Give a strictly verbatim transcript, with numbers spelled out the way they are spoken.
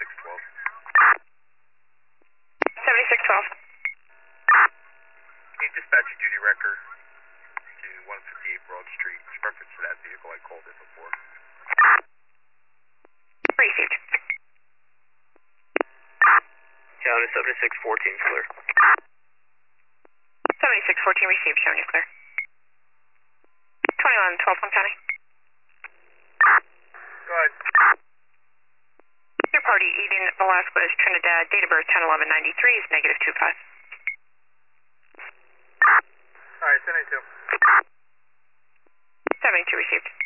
twelve. seventy-six twelve. Can you dispatch your duty record to one fifty-eight Broad Street? It's reference to that vehicle I called in before. Received. County seventy-six fourteen, clear. seventy-six fourteen received, showing you clear. twenty-one twelve Plum County. Go ahead. Your party, Eden Velasquez, Trinidad, date of birth ten eleven ninety-three is negative two five. Alright, seventy-two. seventy-two received.